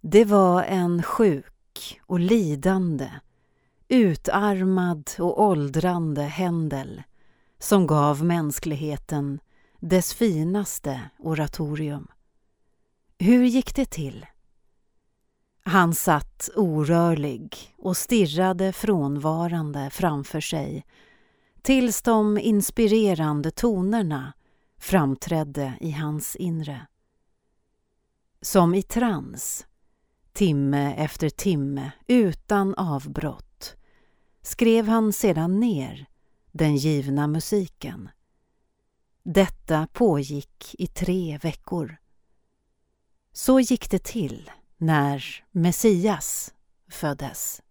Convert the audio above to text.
Det var en sjuk och lidande, utarmad och åldrande Händel som gav mänskligheten dess finaste oratorium. Hur gick det till? Han satt orörlig och stirrade frånvarande framför sig tills de inspirerande tonerna framträdde i hans inre. Som i trans, timme efter timme utan avbrott, skrev han sedan ner den givna musiken. Detta pågick i 3 veckor. Så gick det till när Messias föddes.